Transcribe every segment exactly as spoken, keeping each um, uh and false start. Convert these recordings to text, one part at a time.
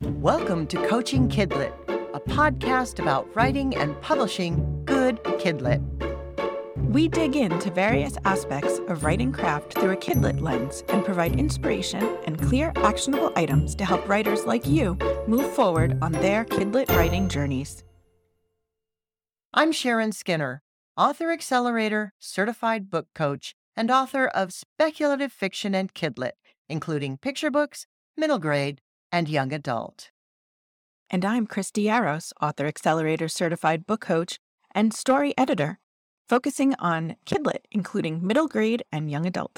Welcome to Coaching Kidlit, a podcast about writing and publishing good Kidlit. We dig into various aspects of writing craft through a Kidlit lens and provide inspiration and clear, actionable items to help writers like you move forward on their Kidlit writing journeys. I'm Sharon Skinner, author accelerator, certified book coach, and author of speculative fiction and Kidlit, including picture books, middle grade, and young adult. And I'm Christy Yaros, author accelerator, certified book coach, and story editor, focusing on Kidlit, including middle grade and young adult.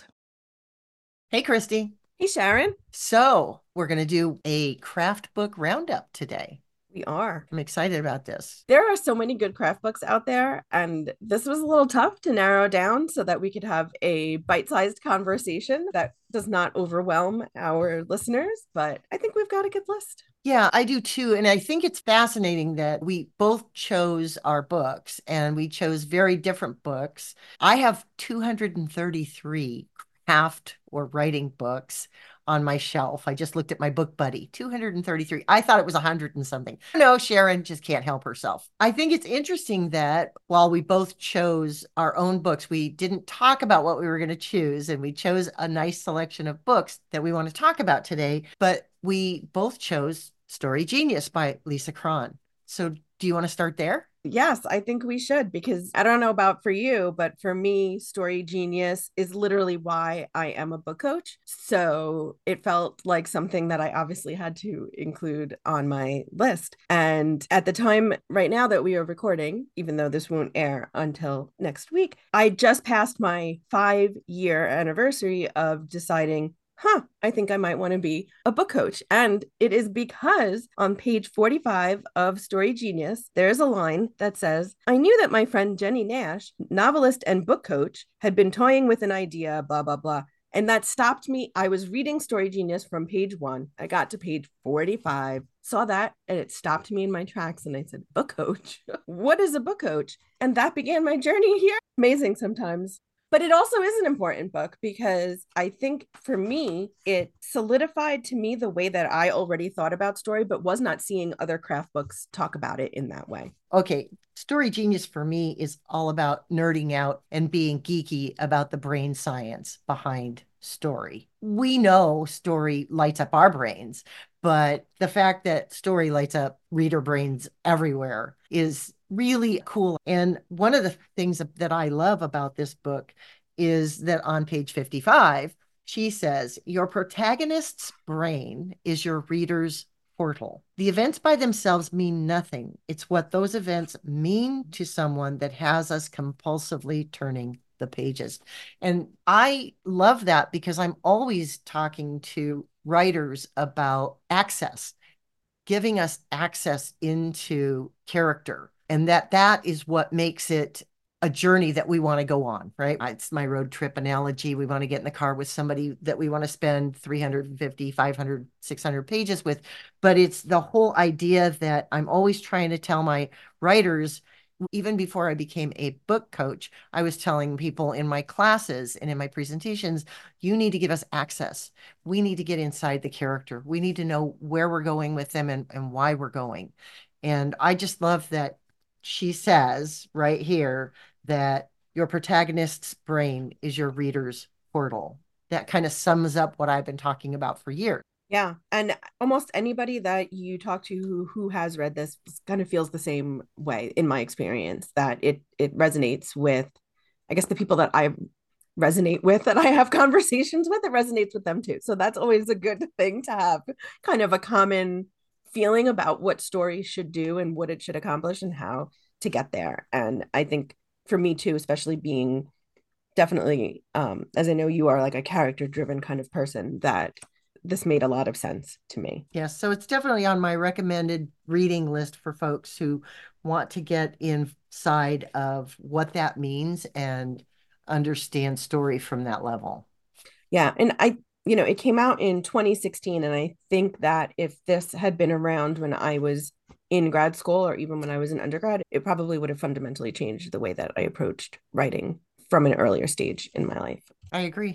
Hey, Christy. Hey, Sharon. So we're going to do a craft book roundup today. We are. I'm excited about this. There are so many good craft books out there, and this was a little tough to narrow down so that we could have a bite-sized conversation that does not overwhelm our listeners, but I think we've got a good list. Yeah, I do too. And I think it's fascinating that we both chose our books and we chose very different books. I have two hundred thirty-three craft or writing books on my shelf. I just looked at my book buddy, two hundred thirty-three. I thought it was one hundred and something. No, Sharon just can't help herself. I think it's interesting that while we both chose our own books, we didn't talk about what we were going to choose, and we chose a nice selection of books that we want to talk about today, but we both chose Story Genius by Lisa Cron. So do you want to start there? Yes, I think we should, because I don't know about for you, but for me, Story Genius is literally why I am a book coach. So it felt like something that I obviously had to include on my list. And at the time right now that we are recording, even though this won't air until next week, I just passed my five year anniversary of deciding huh, I think I might want to be a book coach. And it is because on page forty-five of Story Genius, there's a line that says, I knew that my friend Jenny Nash, novelist and book coach, had been toying with an idea, blah, blah, blah. And that stopped me. I was reading Story Genius from page one. I got to page forty-five, saw that, and it stopped me in my tracks. And I said, book coach? What is a book coach? And that began my journey here. Amazing sometimes. But it also is an important book because I think for me, it solidified to me the way that I already thought about story, but was not seeing other craft books talk about it in that way. Okay. Story Genius for me is all about nerding out and being geeky about the brain science behind story. We know story lights up our brains, but the fact that story lights up reader brains everywhere is really cool. And one of the things that I love about this book is that on page fifty-five, she says, your protagonist's brain is your reader's portal. The events by themselves mean nothing. It's what those events mean to someone that has us compulsively turning the pages. And I love that because I'm always talking to writers about access, giving us access into character. And that that is what makes it a journey that we want to go on, right? It's my road trip analogy. We want to get in the car with somebody that we want to spend three hundred fifty, five hundred, six hundred pages with. But it's the whole idea that I'm always trying to tell my writers, even before I became a book coach, I was telling people in my classes and in my presentations, you need to give us access. We need to get inside the character. We need to know where we're going with them and, and why we're going. And I just love that she says right here that your protagonist's brain is your reader's portal. That kind of sums up what I've been talking about for years. Yeah. And almost anybody that you talk to who, who has read this kind of feels the same way, in my experience, that it it resonates with, I guess, the people that I resonate with, that I have conversations with, it resonates with them too. So that's always a good thing to have kind of a common feeling about what stories should do and what it should accomplish and how to get there. And I think for me too, especially being definitely, um, as I know you are like a character driven kind of person, that this made a lot of sense to me. Yes. So it's definitely on my recommended reading list for folks who want to get inside of what that means and understand story from that level. Yeah. And I, you know, it came out in twenty sixteen. And I think that if this had been around when I was in grad school or even when I was in undergrad, it probably would have fundamentally changed the way that I approached writing from an earlier stage in my life. I agree.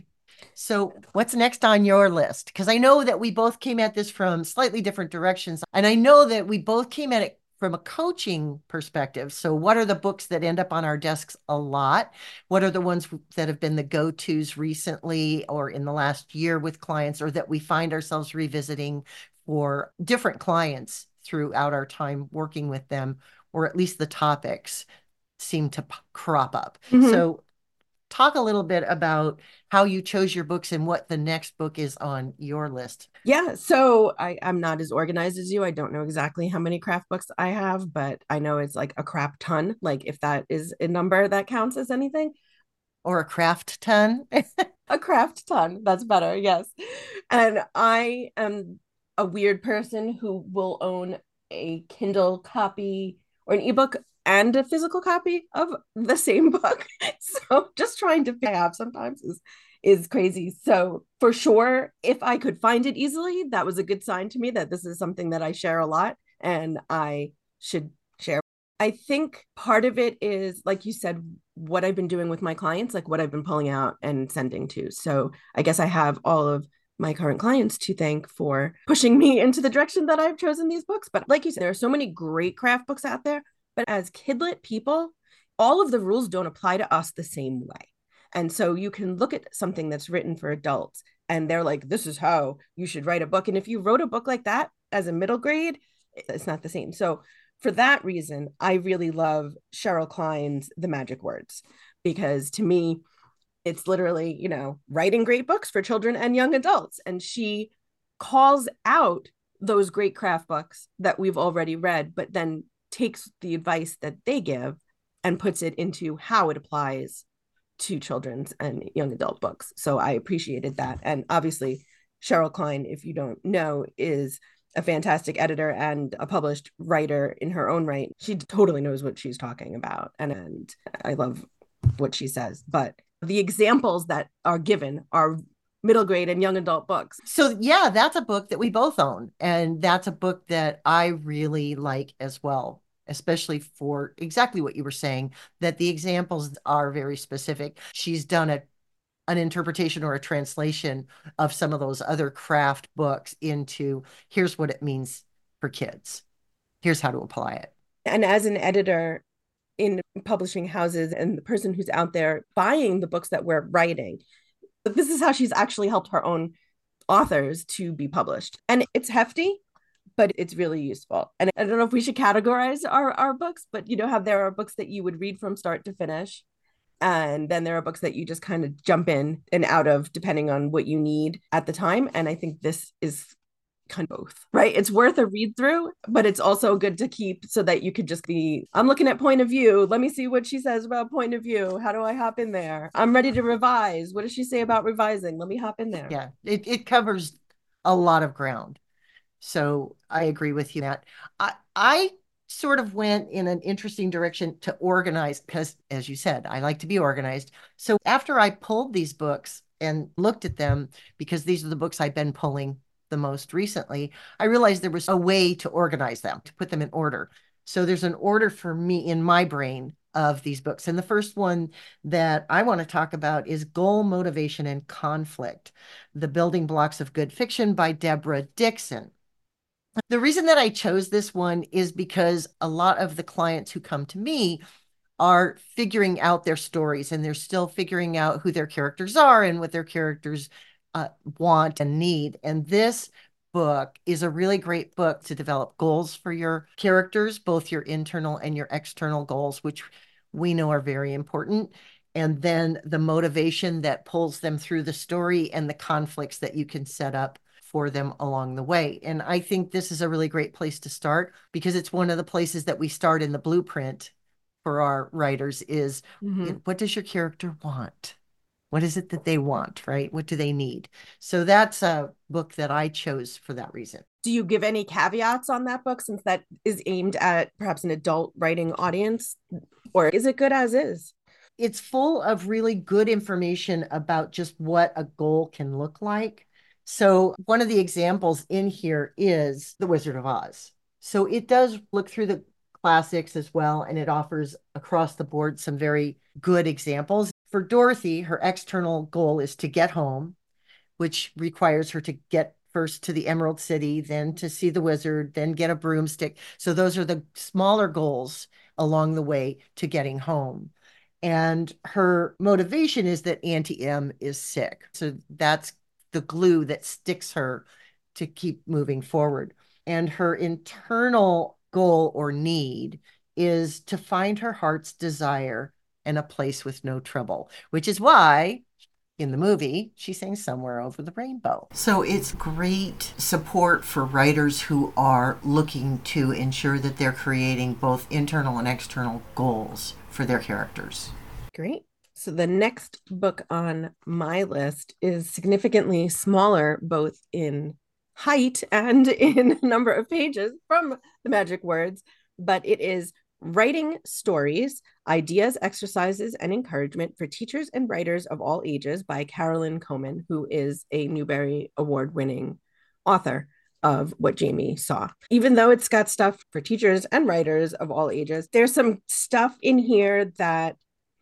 So, what's next on your list? Because I know that we both came at this from slightly different directions, and I know that we both came at it from a coaching perspective. So, what are the books that end up on our desks a lot? What are the ones that have been the go-tos recently or in the last year with clients, or that we find ourselves revisiting for different clients throughout our time working with them, or at least the topics seem to p- crop up. Mhm. So, talk a little bit about how you chose your books and what the next book is on your list. Yeah, so I, I'm not as organized as you. I don't know exactly how many craft books I have, but I know it's like a crap ton. Like if that is a number that counts as anything, Or a craft ton. a craft ton. That's better. Yes. And I am a weird person who will own a Kindle copy or an ebook and a physical copy of the same book. So just trying to have sometimes is is crazy. So for sure, if I could find it easily, that was a good sign to me that this is something that I share a lot and I should share. I think part of it is, like you said, what I've been doing with my clients, like what I've been pulling out and sending to. So I guess I have all of my current clients to thank for pushing me into the direction that I've chosen these books. But like you said, there are so many great craft books out there. But as kidlit people, all of the rules don't apply to us the same way. And so you can look at something that's written for adults and they're like, this is how you should write a book. And if you wrote a book like that as a middle grade, it's not the same. So for that reason, I really love Cheryl Klein's The Magic Words, because to me, it's literally, you know, writing great books for children and young adults. And she calls out those great craft books that we've already read, but then takes the advice that they give and puts it into how it applies to children's and young adult books. So I appreciated that. And obviously, Cheryl Klein, if you don't know, is a fantastic editor and a published writer in her own right. She totally knows what she's talking about. And, and I love what she says. But the examples that are given are middle grade and young adult books. So, yeah, that's a book that we both own. And that's a book that I really like as well, especially for exactly what you were saying, that the examples are very specific. She's done a an interpretation or a translation of some of those other craft books into here's what it means for kids. Here's how to apply it. And as an editor in publishing houses and the person who's out there buying the books that we're writing, this is how she's actually helped her own authors to be published. And it's hefty, but it's really useful. And I don't know if we should categorize our, our books, but you know how there are books that you would read from start to finish. And then there are books that you just kind of jump in and out of depending on what you need at the time. And I think this is kind of both, right? It's worth a read through, but it's also good to keep so that you could just be, I'm looking at point of view. Let me see what she says about point of view. How do I hop in there? I'm ready to revise. What does she say about revising? Let me hop in there. Yeah, it, it covers a lot of ground. So I agree with you, Matt. I, I sort of went in an interesting direction to organize because, as you said, I like to be organized. So after I pulled these books and looked at them, because these are the books I've been pulling the most recently, I realized there was a way to organize them, to put them in order. So there's an order for me in my brain of these books. And the first one that I want to talk about is Goal, Motivation, and Conflict, The Building Blocks of Good Fiction by Deborah Dixon. The reason that I chose this one is because a lot of the clients who come to me are figuring out their stories and they're still figuring out who their characters are and what their characters uh, want and need. And this book is a really great book to develop goals for your characters, both your internal and your external goals, which we know are very important. And then the motivation that pulls them through the story and the conflicts that you can set up for them along the way. And I think this is a really great place to start because it's one of the places that we start in the blueprint for our writers is Mm-hmm. what does your character want? What is it that they want, right? What do they need? So that's a book that I chose for that reason. Do you give any caveats on that book since that is aimed at perhaps an adult writing audience? Or is it good as is? It's full of really good information about just what a goal can look like. So one of the examples in here is The Wizard of Oz. So it does look through the classics as well, and it offers across the board some very good examples. For Dorothy, her external goal is to get home, which requires her to get first to the Emerald City, then to see the wizard, then get a broomstick. So those are the smaller goals along the way to getting home. And her motivation is that Auntie Em is sick. So that's the glue that sticks her to keep moving forward. And her internal goal or need is to find her heart's desire and a place with no trouble, which is why in the movie, she sings Somewhere Over the Rainbow. So it's great support for writers who are looking to ensure that they're creating both internal and external goals for their characters. Great. So the next book on my list is significantly smaller, both in height and in number of pages from the Magic Words, but it is Writing Stories, Ideas, Exercises, and Encouragement for Teachers and Writers of All Ages by Carolyn Coman, who is a Newbery Award-winning author of What Jamie Saw. Even though it's got stuff for teachers and writers of all ages, there's some stuff in here that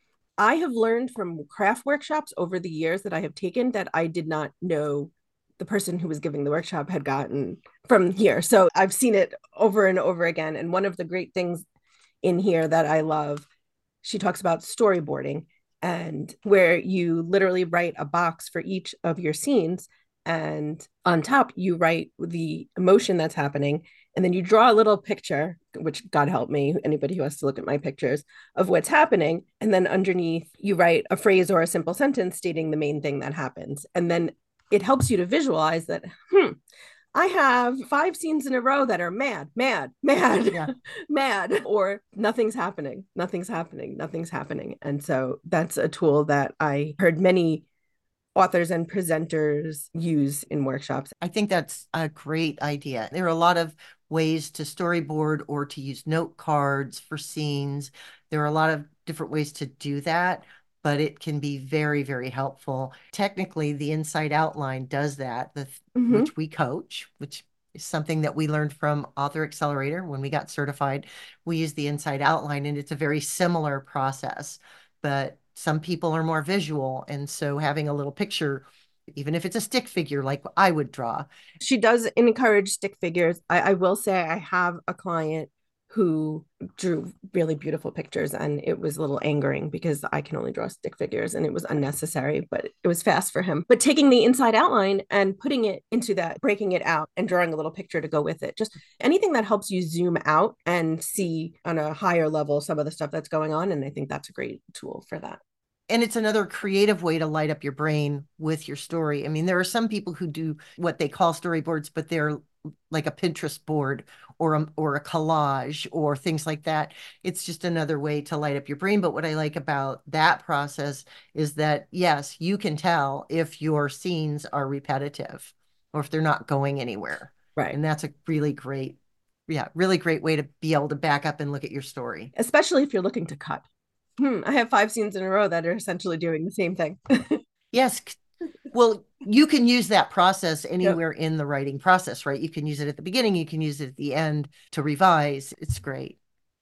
I have learned from craft workshops over the years that I have taken that I did not know the person who was giving the workshop had gotten from here. So I've seen it over and over again. And one of the great things in here that I love, she talks about storyboarding, and where you literally write a box for each of your scenes, and on top you write the emotion that's happening, and then you draw a little picture, which God help me, anybody who has to look at my pictures, of what's happening, and then underneath you write a phrase or a simple sentence stating the main thing that happens. And then it helps you to visualize that, hmm, I have five scenes in a row that are mad, mad, mad, yeah. mad, or nothing's happening, nothing's happening, nothing's happening. And so that's a tool that I heard many authors and presenters use in workshops. I think that's a great idea. There are a lot of ways to storyboard or to use note cards for scenes. There are a lot of different ways to do that, but it can be very, very helpful. Technically, the Inside Outline does that, the, mm-hmm. which we coach, which is something that we learned from Author Accelerator when we got certified. We use the Inside Outline, and it's a very similar process, but some people are more visual. And so having a little picture, even if it's a stick figure like I would draw. She does encourage stick figures. I, I will say I have a client who drew really beautiful pictures, and it was a little angering because I can only draw stick figures and it was unnecessary, but it was fast for him. But taking the Inside Outline and putting it into that, breaking it out and drawing a little picture to go with it, just anything that helps you zoom out and see on a higher level some of the stuff that's going on. And I think that's a great tool for that. And it's another creative way to light up your brain with your story. I mean, there are some people who do what they call storyboards, but they're like a Pinterest board or a, or a collage or things like that. It's just another way to light up your brain. But what I like about that process is that, yes, you can tell if your scenes are repetitive or if they're not going anywhere. Right. And that's a really great, yeah, really great way to be able to back up and look at your story. Especially if you're looking to cut. Hmm, I have five scenes in a row that are essentially doing the same thing. Yes. Well, you can use that process anywhere yep. in the writing process, right? You can use it at the beginning, you can use it at the end to revise. It's great.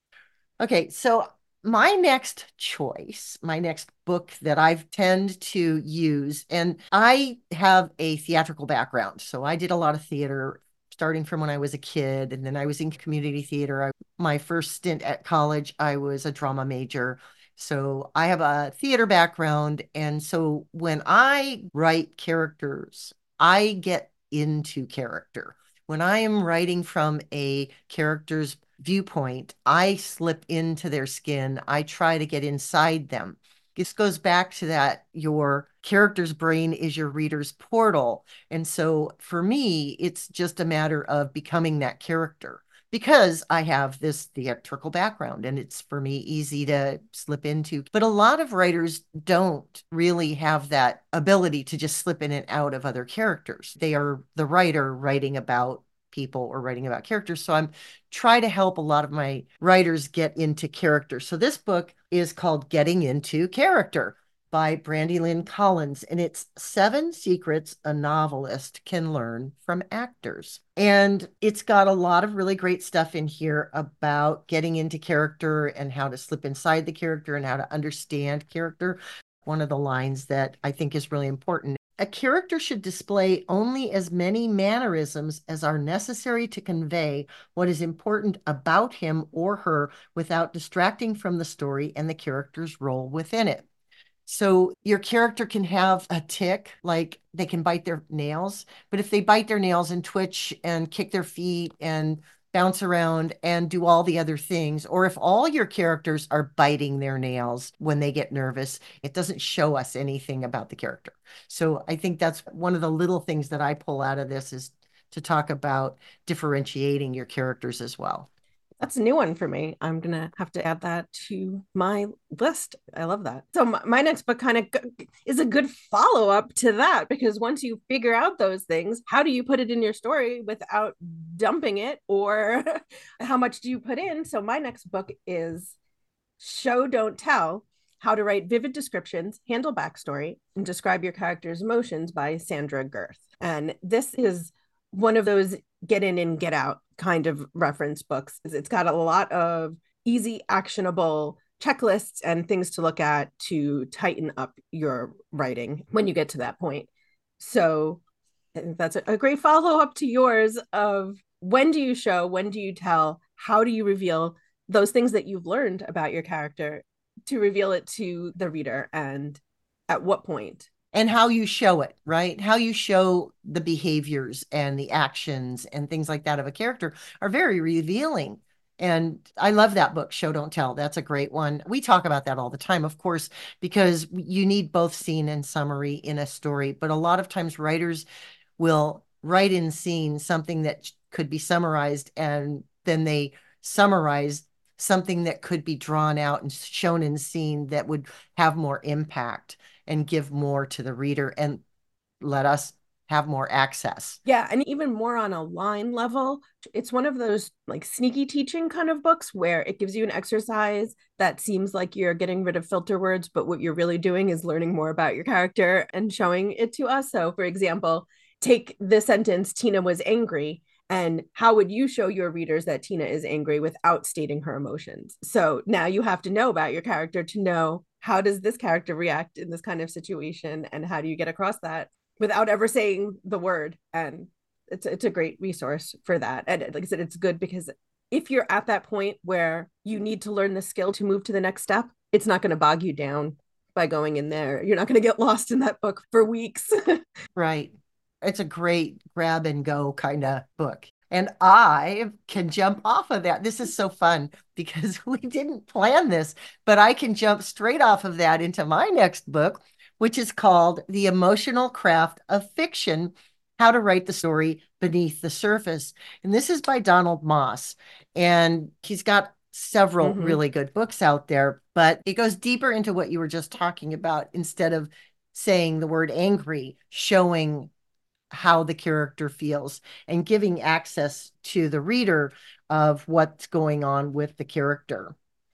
Okay, so my next choice, my next book that I tend to use, and I have a theatrical background, so I did a lot of theater starting from when I was a kid, and then I was in community theater. I, my first stint at college, I was a drama major. So I have a theater background. And so when I write characters, I get into character. When I am writing from a character's viewpoint, I slip into their skin. I try to get inside them. This goes back to that your character's brain is your reader's portal. And so for me, it's just a matter of becoming that character, because I have this theatrical background and it's for me easy to slip into. But a lot of writers don't really have that ability to just slip in and out of other characters. They are the writer writing about people or writing about characters. So I'm trying to help a lot of my writers get into character. So this book is called Getting Into Character by Brandi Lynn Collins, and it's Seven Secrets a Novelist Can Learn from Actors. And it's got a lot of really great stuff in here about getting into character and how to slip inside the character and how to understand character. one of the lines that I think is really important. A character should display only as many mannerisms as are necessary to convey what is important about him or her without distracting from the story and the character's role within it. So your character can have a tick, like they can bite their nails, but if they bite their nails and twitch and kick their feet and bounce around and do all the other things, or if all your characters are biting their nails when they get nervous, it doesn't show us anything about the character. So I think that's one of the little things that I pull out of this, is to talk about differentiating your characters as well. That's a new one for me. I'm going to have to add that to my list. I love that. So my, my next book kind of is a good follow-up to that, because once you figure out those things, how do you put it in your story without dumping it, or how much do you put in? So my next book is Show Don't Tell: How to Write Vivid Descriptions, Handle Backstory, and Describe Your Character's Emotions by Sandra Girth. And this is one of those get in and get out kind of reference books. It's got a lot of easy, actionable checklists and things to look at to tighten up your writing when you get to that point. So I think that's a great follow-up to yours of when do you show, when do you tell, how do you reveal those things that you've learned about your character, to reveal it to the reader, and at what point. And how you show it, right? How you show the behaviors and the actions and things like that of a character are very revealing. And I love that book, Show Don't Tell. That's a great one. We talk about that all the time, of course, because you need both scene and summary in a story. But a lot of times writers will write in scene something that could be summarized, and then they summarize something that could be drawn out and shown in scene that would have more impact and give more to the reader and let us have more access. Yeah, and even more on a line level. It's one of those like sneaky teaching kind of books where it gives you an exercise that seems like you're getting rid of filter words, but what you're really doing is learning more about your character and showing it to us. So for example, take the sentence, Tina was angry, and how would you show your readers that Tina is angry without stating her emotions? So now you have to know about your character to know, how does this character react in this kind of situation, and how do you get across that without ever saying the word? And it's it's a great resource for that. And like I said, it's good because if you're at that point where you need to learn the skill to move to the next step, it's not going to bog you down by going in there. You're not going to get lost in that book for weeks. Right. It's a great grab and go kind of book. And I can jump off of that. This is so fun because we didn't plan this, but I can jump straight off of that into my next book, which is called The Emotional Craft of Fiction: How to Write the Story Beneath the Surface. And this is by Donald Moss. And he's got several mm-hmm. really good books out there, but it goes deeper into what you were just talking about. Instead of saying the word angry, showing how the character feels and giving access to the reader of what's going on with the character.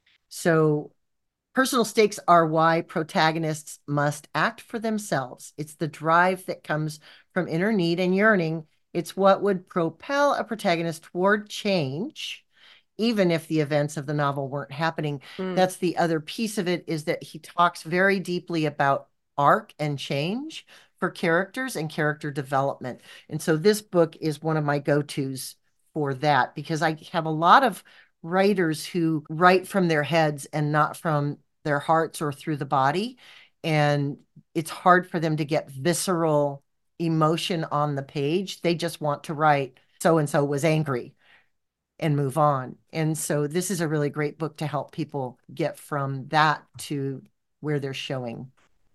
So personal stakes are why protagonists must act for themselves. It's the drive that comes from inner need and yearning. It's what would propel a protagonist toward change, even if the events of the novel weren't happening. Mm. That's the other piece of it, is that he talks very deeply about arc and change for characters and character development. And so this book is one of my go-tos for that, because I have a lot of writers who write from their heads and not from their hearts or through the body. And it's hard for them to get visceral emotion on the page. They just want to write so-and-so was angry and move on. And so this is a really great book to help people get from that to where they're showing.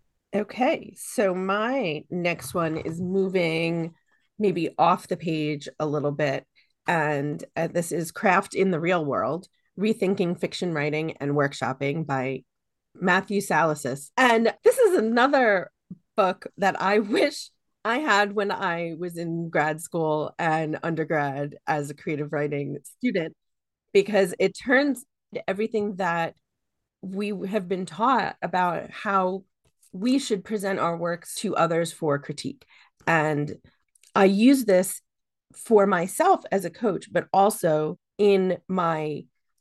Okay, so my next one is moving maybe off the page a little bit. And uh, this is Craft in the Real World: Rethinking Fiction Writing and Workshopping by Matthew Salasas. And this is another book that I wish I had when I was in grad school and undergrad as a creative writing student, because it turns everything that we have been taught about how we should present our works to others for critique. And I use this for myself as a coach, but also in my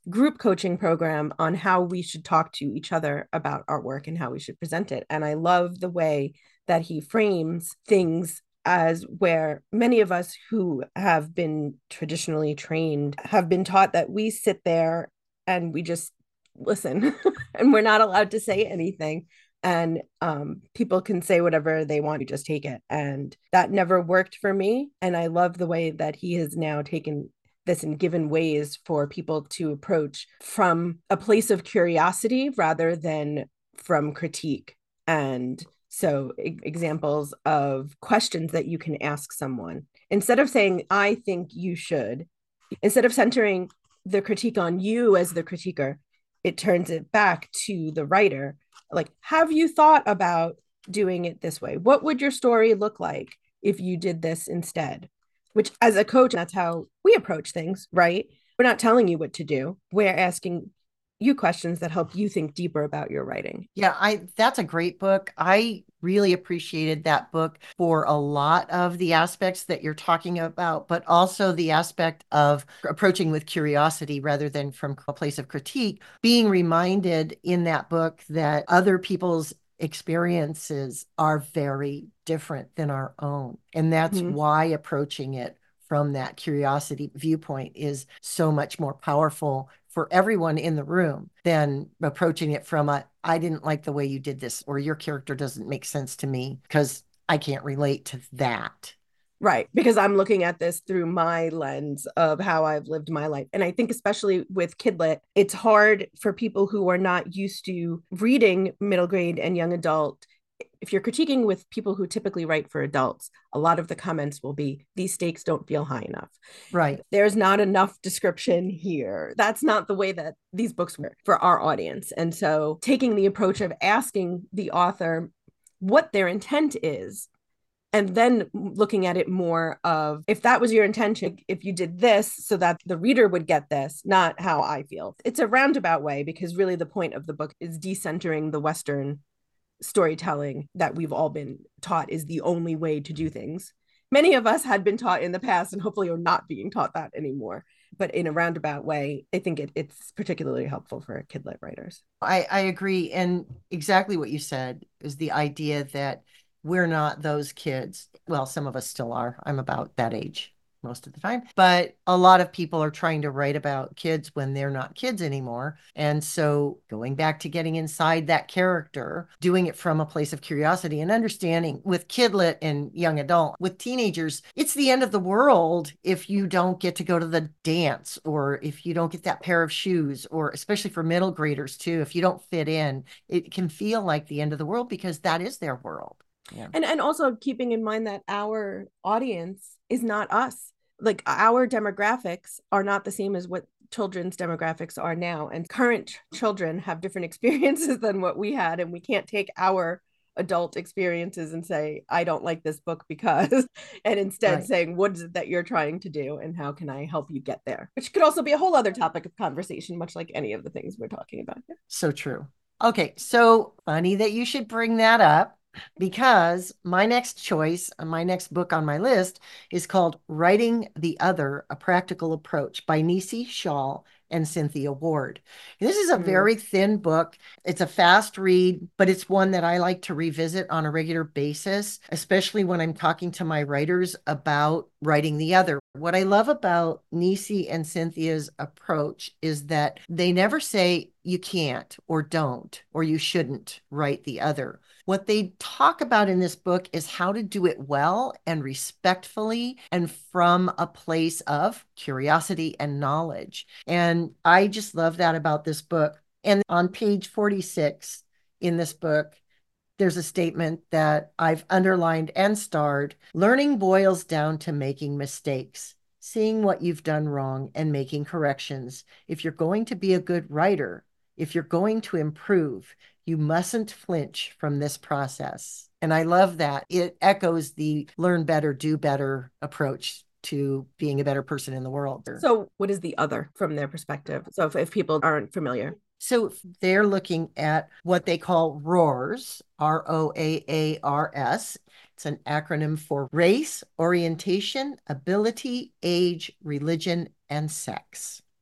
group coaching program on how we should talk to each other about our work and how we should present it. And I love the way that he frames things as where many of us who have been traditionally trained have been taught that we sit there and we just listen and we're not allowed to say anything. And um, people can say whatever they want, you just take it. And that never worked for me. And I love the way that he has now taken this and given ways for people to approach from a place of curiosity rather than from critique. And so e- examples of questions that you can ask someone instead of saying, I think you should, instead of centering the critique on you as the critiquer, it turns it back to the writer. Like, have you thought about doing it this way? What would your story look like if you did this instead? Which, as a coach, that's how we approach things, right? We're not telling you what to do. We're asking you questions that help you think deeper about your writing. Yeah, I that's a great book. I really appreciated that book for a lot of the aspects that you're talking about, but also the aspect of approaching with curiosity rather than from a place of critique. Being reminded in that book that other people's experiences are very different than our own. And that's Mhm. why approaching it from that curiosity viewpoint is so much more powerful for everyone in the room than approaching it from a, I didn't like the way you did this, or your character doesn't make sense to me because I can't relate to that. Right. Because I'm looking at this through my lens of how I've lived my life. And I think, especially with Kidlit, it's hard for people who are not used to reading middle grade and young adult. If you're critiquing with people who typically write for adults, a lot of the comments will be, these stakes don't feel high enough. Right. There's not enough description here. That's not the way that these books work for our audience. And so taking the approach of asking the author what their intent is, and then looking at it more of, if that was your intention, if you did this so that the reader would get this, not how I feel. It's a roundabout way, because really the point of the book is decentering the Western storytelling that we've all been taught is the only way to do things. Many of us had been taught in the past and hopefully are not being taught that anymore. But in a roundabout way, I think it, it's particularly helpful for Kidlit writers. I, I agree. And exactly what you said is the idea that we're not those kids. Well, some of us still are. I'm about that age most of the time, but a lot of people are trying to write about kids when they're not kids anymore. And so going back to getting inside that character, doing it from a place of curiosity and understanding with Kidlit and young adult, with teenagers, it's the end of the world if you don't get to go to the dance, or if you don't get that pair of shoes, or especially for middle graders too, if you don't fit in, it can feel like the end of the world because that is their world. Yeah. And and also keeping in mind that our audience is not us. Like, our demographics are not the same as what children's demographics are now. And current children have different experiences than what we had. And we can't take our adult experiences and say, I don't like this book because, and instead Right. saying, what is it that you're trying to do and how can I help you get there? Which could also be a whole other topic of conversation, much like any of the things we're talking about here. So true. Okay, so funny that you should bring that up, because my next choice, uh, my next book on my list is called Writing the Other, A Practical Approach by Nisi Shawl and Cynthia Ward. This is a Mm. very thin book. It's a fast read, but it's one that I like to revisit on a regular basis, especially when I'm talking to my writers about writing the other. What I love about Nisi and Cynthia's approach is that they never say you can't or don't or you shouldn't write the other. What they talk about in this book is how to do it well and respectfully and from a place of curiosity and knowledge. And I just love that about this book. And on page forty-six in this book, there's a statement that I've underlined and starred. Learning boils down to making mistakes, seeing what you've done wrong and making corrections. If you're going to be a good writer, if you're going to improve, you mustn't flinch from this process. And I love that. It echoes the learn better, do better approach to being a better person in the world. So, what is the other from their perspective? So, if, if people aren't familiar. So they're looking at what they call ROARS, R O A A R S. It's an acronym for race, orientation, ability, age, religion, and sex.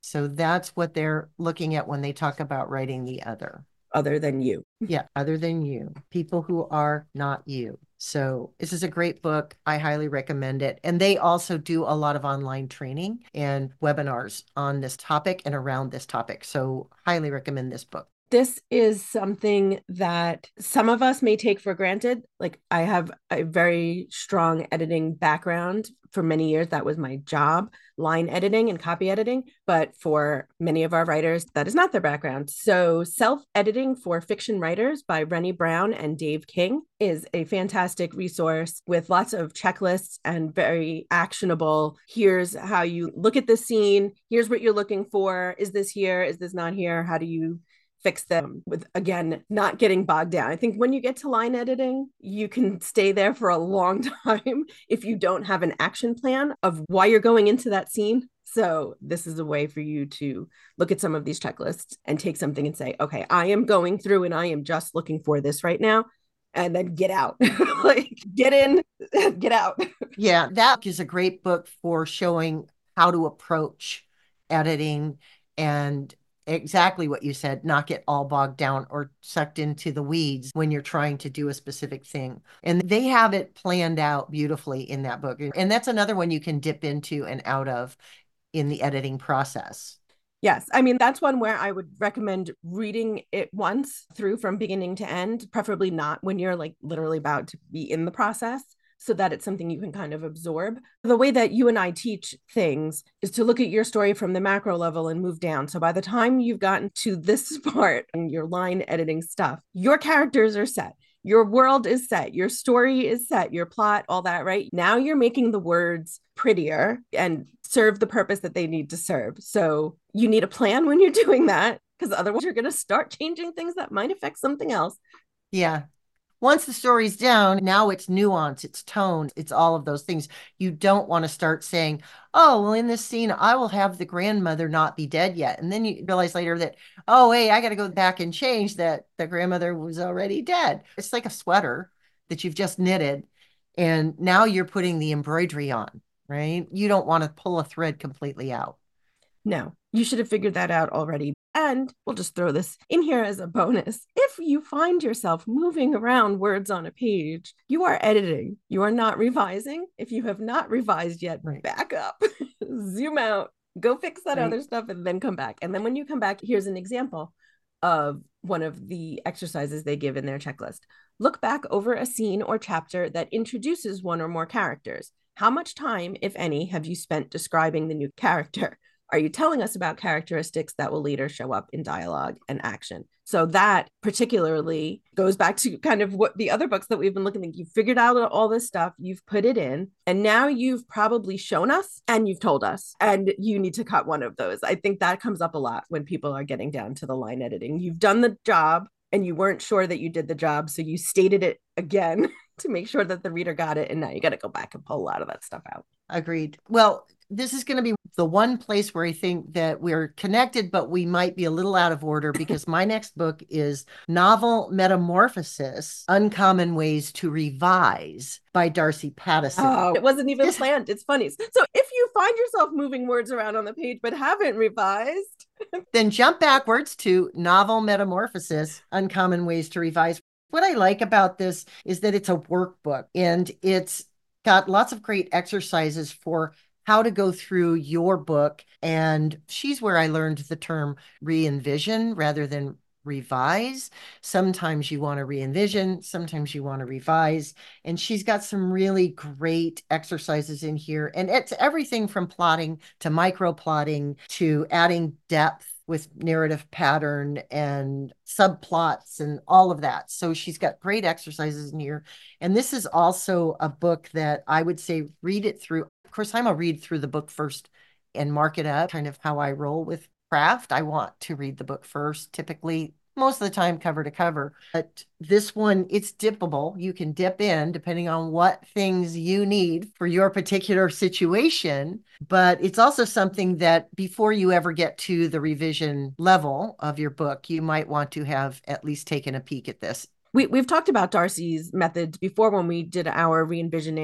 So that's what they're looking at when they talk about writing the other. Other than you. Yeah, other than you, people who are not you. So this is a great book. I highly recommend it. And they also do a lot of online training and webinars on this topic and around this topic. So highly recommend this book. This is something that some of us may take for granted. Like, I have a very strong editing background. For many years, that was my job, line editing and copy editing. But for many of our writers, that is not their background. So Self-Editing for Fiction Writers by Rennie Brown and Dave King is a fantastic resource with lots of checklists and very actionable. Here's how you look at the scene. Here's what you're looking for. Is this here? Is this not here? How do you fix them with, again, not getting bogged down? I think when you get to line editing, you can stay there for a long time if you don't have an action plan of why you're going into that scene. So this is a way for you to look at some of these checklists and take something and say, okay, I am going through and I am just looking for this right now. And then get out. Like, get in, get out. Yeah, that is a great book for showing how to approach editing and exactly what you said, not get all bogged down or sucked into the weeds when you're trying to do a specific thing. And they have it planned out beautifully in that book. And that's another one you can dip into and out of in the editing process. Yes. I mean, that's one where I would recommend reading it once through from beginning to end, preferably not when you're like literally about to be in the process, so that it's something you can kind of absorb. The way that you and I teach things is to look at your story from the macro level and move down. So by the time you've gotten to this part and your line editing stuff, your characters are set. Your world is set. Your story is set. Your plot, all that, right? Now you're making the words prettier and serve the purpose that they need to serve. So you need a plan when you're doing that, because otherwise you're going to start changing things that might affect something else. Yeah. Once the story's down, now it's nuance, it's tone, it's all of those things. You don't want to start saying, oh, well, in this scene, I will have the grandmother not be dead yet. And then you realize later that, oh, hey, I got to go back and change that the grandmother was already dead. It's like a sweater that you've just knitted. And now you're putting the embroidery on, right? You don't want to pull a thread completely out. No, you should have figured that out already. And we'll just throw this in here as a bonus. If you find yourself moving around words on a page, you are editing. You are not revising. If you have not revised yet, right, back up, zoom out, go fix that right. other stuff, and then come back. And then when you come back, here's an example of one of the exercises they give in their checklist. Look back over a scene or chapter that introduces one or more characters. How much time, if any, have you spent describing the new character? Are you telling us about characteristics that will later show up in dialogue and action? So that particularly goes back to kind of what the other books that we've been looking at. You've figured out all this stuff, you've put it in, and now you've probably shown us and you've told us, and you need to cut one of those. I think that comes up a lot when people are getting down to the line editing. You've done the job and you weren't sure that you did the job, so you stated it again to make sure that the reader got it, and now you got to go back and pull a lot of that stuff out. Agreed. Well, this is going to be the one place where I think that we're connected, but we might be a little out of order, because my next book is Novel Metamorphosis, Uncommon Ways to Revise by Darcy Pattison. Oh, it wasn't even this... planned. It's funny. So if you find yourself moving words around on the page but haven't revised, then jump backwards to Novel Metamorphosis, Uncommon Ways to Revise. What I like about this is that it's a workbook, and it's got lots of great exercises for how to go through your book. And she's where I learned the term re-envision rather than revise. Sometimes you want to re-envision, sometimes you want to revise. And she's got some really great exercises in here. And it's everything from plotting to micro plotting to adding depth with narrative pattern and subplots and all of that. So she's got great exercises in here. And this is also a book that I would say read it through. Of course, I'm a read through the book first and mark it up, kind of how I roll with craft. I want to read the book first, typically, most of the time cover to cover. But this one, it's dippable. You can dip in depending on what things you need for your particular situation. But it's also something that before you ever get to the revision level of your book, you might want to have at least taken a peek at this. We, we've talked about Darcy's methods before when we did our re-envisioning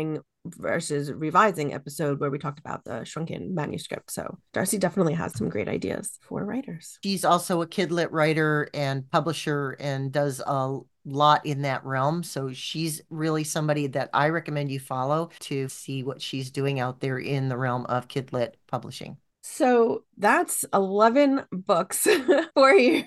versus revising episode where we talked about the shrunken manuscript. So Darcy definitely has some great ideas for writers. She's also a kidlit writer and publisher and does a lot in that realm. So she's really somebody that I recommend you follow to see what she's doing out there in the realm of kidlit publishing. So that's eleven books for you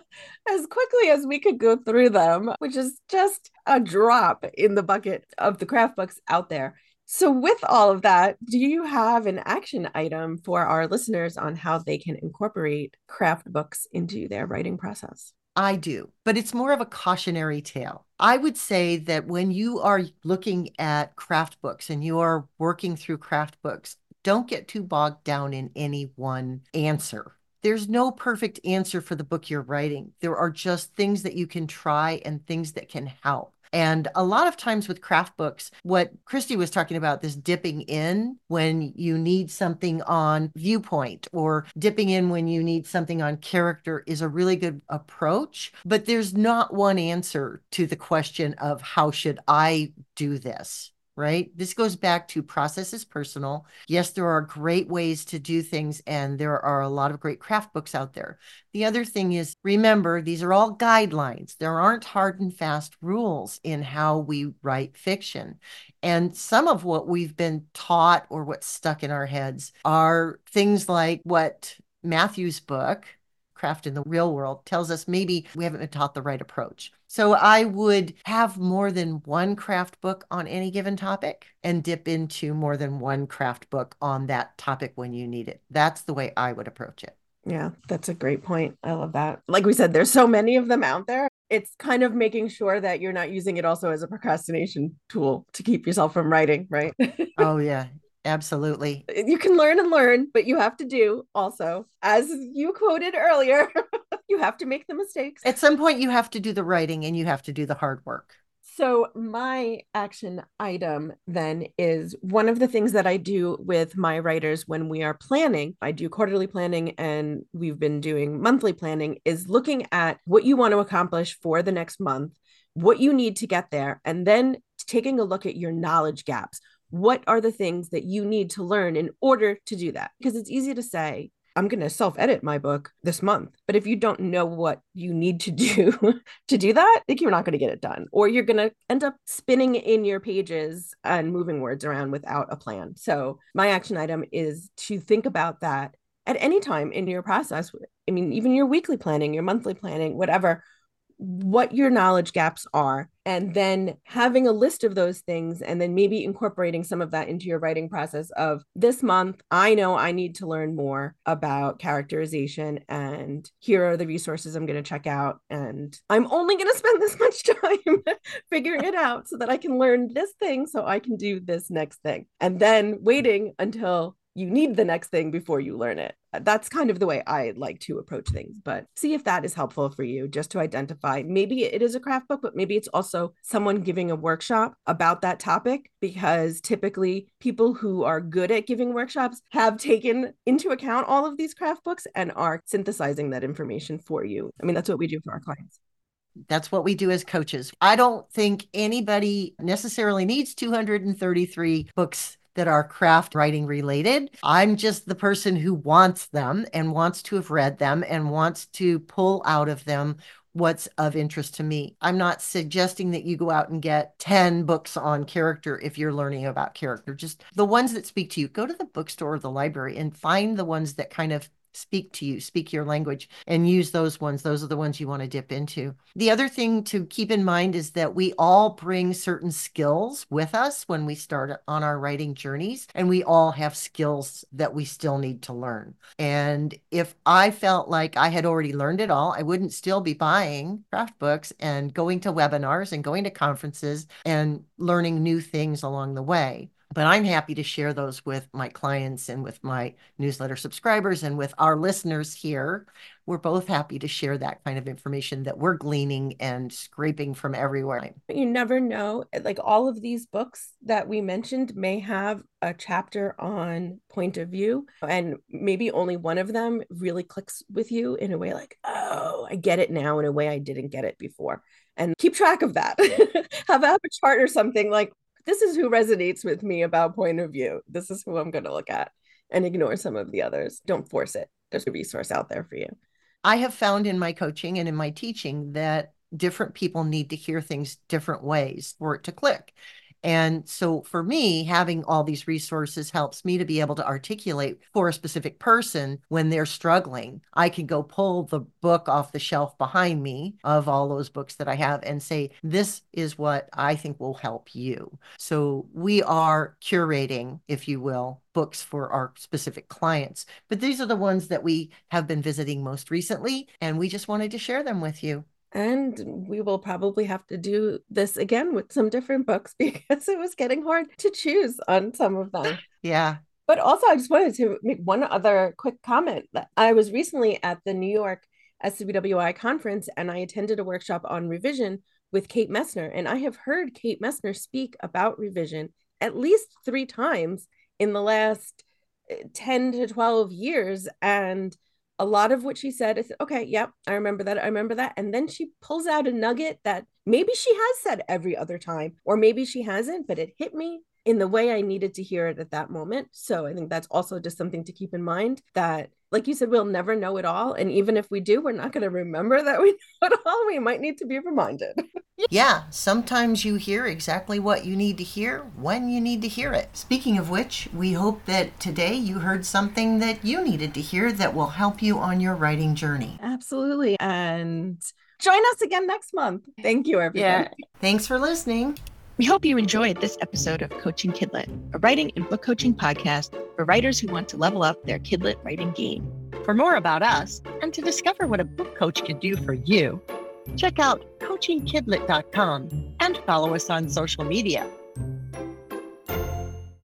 as quickly as we could go through them, which is just a drop in the bucket of the craft books out there. So with all of that, do you have an action item for our listeners on how they can incorporate craft books into their writing process? I do, but it's more of a cautionary tale. I would say that when you are looking at craft books and you are working through craft books, don't get too bogged down in any one answer. There's no perfect answer for the book you're writing. There are just things that you can try and things that can help. And a lot of times with craft books, what Christy was talking about, this dipping in when you need something on viewpoint or dipping in when you need something on character is a really good approach. But there's not one answer to the question of how should I do this? Right? This goes back to process is personal. Yes, there are great ways to do things, and there are a lot of great craft books out there. The other thing is, remember, these are all guidelines. There aren't hard and fast rules in how we write fiction. And some of what we've been taught or what's stuck in our heads are things like what Matthew's book, Craft in the Real World, tells us maybe we haven't been taught the right approach. So I would have more than one craft book on any given topic and dip into more than one craft book on that topic when you need it. That's the way I would approach it. Yeah, that's a great point. I love that. Like we said, there's so many of them out there. It's kind of making sure that you're not using it also as a procrastination tool to keep yourself from writing, right? Oh, yeah. Absolutely. You can learn and learn, but you have to do also, as you quoted earlier, you have to make the mistakes. At some point, you have to do the writing and you have to do the hard work. So my action item then is one of the things that I do with my writers when we are planning. I do quarterly planning and we've been doing monthly planning, is looking at what you want to accomplish for the next month, what you need to get there, and then taking a look at your knowledge gaps. What are the things that you need to learn in order to do that? Because it's easy to say, I'm going to self-edit my book this month. But if you don't know what you need to do to do that, like you're not going to get it done. Or you're going to end up spinning in your pages and moving words around without a plan. So my action item is to think about that at any time in your process. I mean, even your weekly planning, your monthly planning, whatever, what your knowledge gaps are, and then having a list of those things, and then maybe incorporating some of that into your writing process of this month, I know I need to learn more about characterization, and here are the resources I'm going to check out. And I'm only going to spend this much time figuring it out so that I can learn this thing so I can do this next thing. And then waiting until you need the next thing before you learn it. That's kind of the way I like to approach things, but see if that is helpful for you, just to identify maybe it is a craft book, but maybe it's also someone giving a workshop about that topic, because typically people who are good at giving workshops have taken into account all of these craft books and are synthesizing that information for you. I mean, that's what we do for our clients. That's what we do as coaches. I don't think anybody necessarily needs two hundred thirty-three books that are craft writing related. I'm just the person who wants them and wants to have read them and wants to pull out of them what's of interest to me. I'm not suggesting that you go out and get ten books on character if you're learning about character. Just the ones that speak to you. Go to the bookstore or the library and find the ones that kind of speak to you, speak your language, and use those ones. Those are the ones you want to dip into. The other thing to keep in mind is that we all bring certain skills with us when we start on our writing journeys, and we all have skills that we still need to learn. And if I felt like I had already learned it all, I wouldn't still be buying craft books and going to webinars and going to conferences and learning new things along the way. But I'm happy to share those with my clients and with my newsletter subscribers and with our listeners here. We're both happy to share that kind of information that we're gleaning and scraping from everywhere. You never know. Like all of these books that we mentioned may have a chapter on point of view, and maybe only one of them really clicks with you in a way like, oh, I get it now in a way I didn't get it before. And keep track of that. have, have a chart or something like, this is who resonates with me about point of view. This is who I'm going to look at and ignore some of the others. Don't force it. There's a resource out there for you. I have found in my coaching and in my teaching that different people need to hear things different ways for it to click. And so for me, having all these resources helps me to be able to articulate for a specific person when they're struggling. I can go pull the book off the shelf behind me of all those books that I have and say, this is what I think will help you. So we are curating, if you will, books for our specific clients. But these are the ones that we have been visiting most recently, and we just wanted to share them with you. And we will probably have to do this again with some different books because it was getting hard to choose on some of them. Yeah. But also, I just wanted to make one other quick comment. That I was recently at the New York S C B W I conference, and I attended a workshop on revision with Kate Messner. And I have heard Kate Messner speak about revision at least three times in the last ten to twelve years. And a lot of what she said is, okay, yep, I remember that. I remember that. And then she pulls out a nugget that maybe she has said every other time, or maybe she hasn't, but it hit me in the way I needed to hear it at that moment. So I think that's also just something to keep in mind, that, like you said, we'll never know it all. And even if we do, we're not going to remember that we know it all. We might need to be reminded. Yeah, sometimes you hear exactly what you need to hear when you need to hear it. Speaking of which, we hope that today you heard something that you needed to hear that will help you on your writing journey. Absolutely. And join us again next month. Thank you, everybody. Yeah. Thanks for listening. We hope you enjoyed this episode of Coaching Kidlit, a writing and book coaching podcast for writers who want to level up their Kidlit writing game. For more about us and to discover what a book coach can do for you, check out coaching kidlit dot com and follow us on social media.